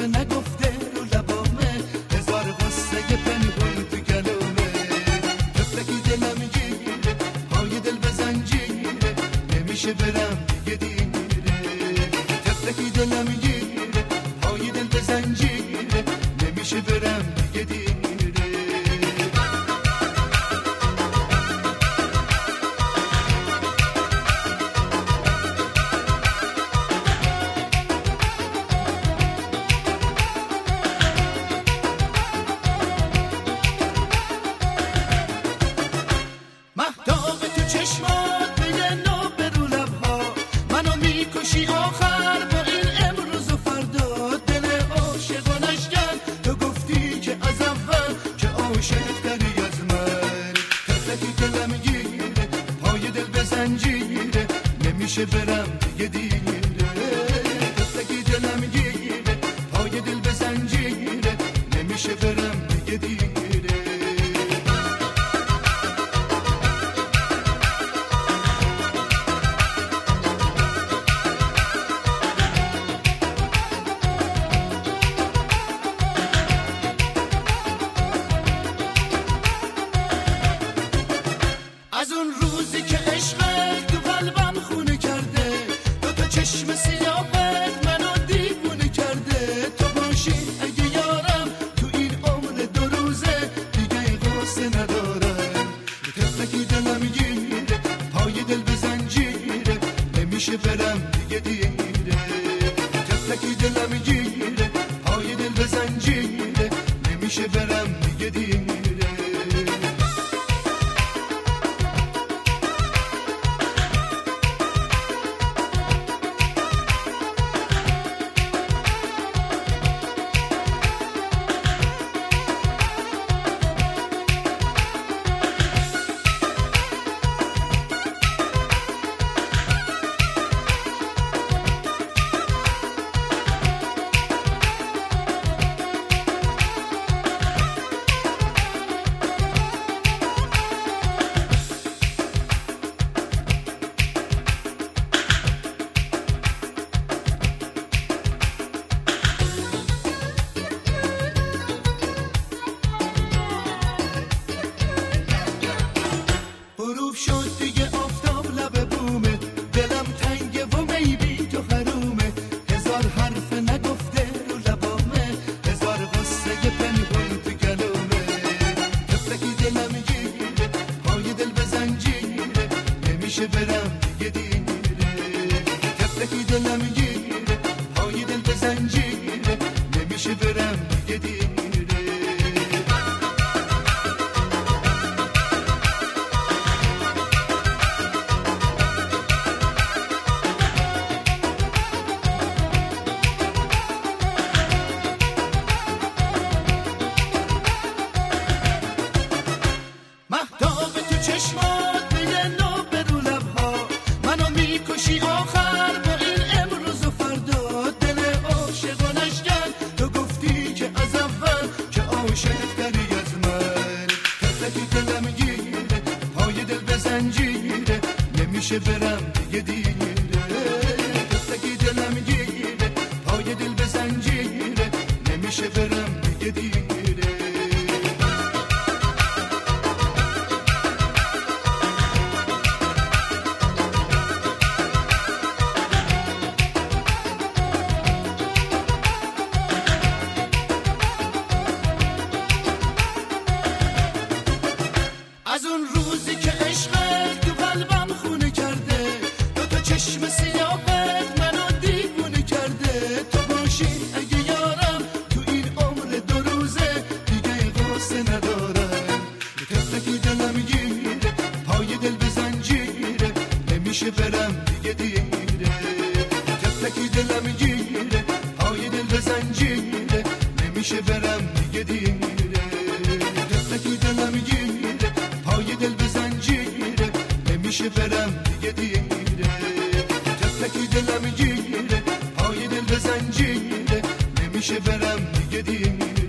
نگفته رو لبامه، هزار قصه پنهون تو گلومه. طفلکی دلم گیره، پای دل به زنجیره، نمیشه برم دیگه دیره. طفلکی دلم گیره، پای دل به زنجیره، نمیشه برم دیگه دیره. مهتاب تو چشمات میگه نو برو لبها، منو میکشی آخر با این امروز و فردا. دل عاشقانش کرد تو گفتی که از اول که عاشق تری از من. طفلکی دلم گیره، پای دل به زنجیره، نمیشه برم دیگه دیره. طفلکی دلم گیره، پای دل به زنجیره، نمیشه برم دیگه دیره. از اون روزی که عشقت تو قلبم خونه کرده، دوتا چشم سیاهت منو دیوونه کرده. تو باشی اگه یارم تو این عمر 2 روزه، دیگه غصه ندارم. طفلکی دلم گیره، پای دل به زنجیره، نمیشه برم دیگه دیره. طفلکی دلم گیره، پای دل به زنجیره، نمیشه برم دیگه دیره. غروب شد دیگه آفتاب لب بومه، دلم تنگه و میبی تو حرومه. هزار حرف نگفته رو لبامه، هزار قصه پنهون تو گلومه. طفلکی دلم گیره، پای دل به زنجیره، نمیشه برم دیگه دیره. طفلکی دلم گیره، پای دل به زنجیره، نمیشه برم دیگه دیره. مهتاب تو چشمات میگه نو برو لبها، منو میکشی آخر با این امروز و فردا. دل عاشقانش کرد تو گفتی که از اول که عاشق تری از من. طفلکی دلم گیره، پای دل به زنجیره، نمیشه برم دیگه دیره. طفلکی دلم گیره، پای دل به زنجیره، نمیشه برم دیگه دیره. از اون روزی که عشقت تو قلبم خونه کرده، دوتا چشم سیاهت منو دیوونه کرده. تو باشی اگه یارم تو این عمر 2 روزه، دیگه غصه ندارم. طفلکی دلم گیره، پای دل به زنجیره، نمیشه برم دیگه دیره. طفلکی دلم گیره، پای دل به زنجیره، نمیشه برم دیگه دیره. طفلکی دلم گیره، پای دل به زنجیره، نمیشه برم دیگه دیره. طفلکی دلم گیره، پای دل به زنجیره، نمیشه برم دیگه دیره.